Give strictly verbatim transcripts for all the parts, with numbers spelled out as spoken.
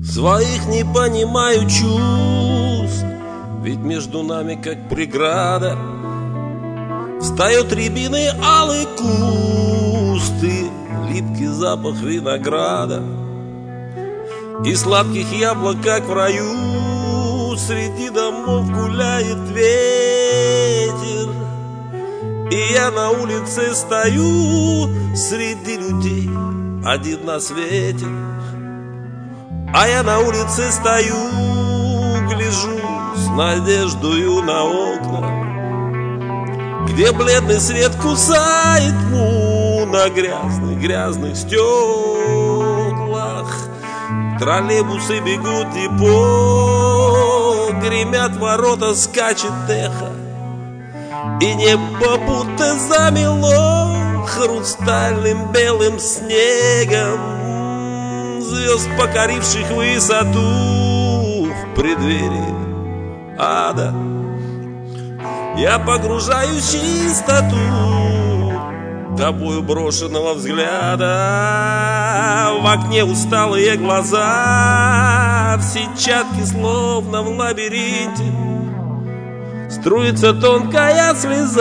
Своих не понимаю чувств, ведь между нами как преграда встает рябиной алый куст и липкий запах винограда, и сладких яблок, как в раю. Среди домов гуляет ветер, и я на улице стою среди людей, один на свете. А я на улице стою, гляжу с надеждою на окна, где бледный свет кусает тьму на грязных, грязных стеклах. Троллейбусы бегут и по гремят ворота, скачет эхо, и небо будто замело хрустальным белым снегом звезд, покоривших высоту в преддверии ада. Я погружаюсь в чистоту тобою брошенного взгляда. В окне усталые глаза, в сетчатке словно в лабиринте струится тонкая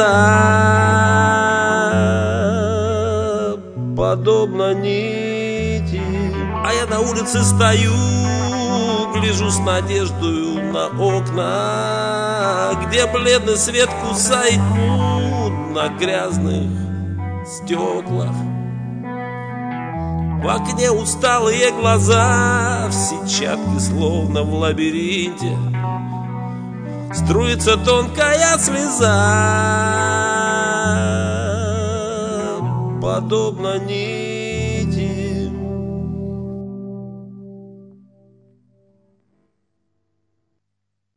слеза, подобно нити. А я на улице стою, гляжу с надеждою на окна, где бледный свет кусает тьму на грязных стеклах. В окне усталые глаза, в сетчатке словно в лабиринте струится тонкая слеза, подобно нити.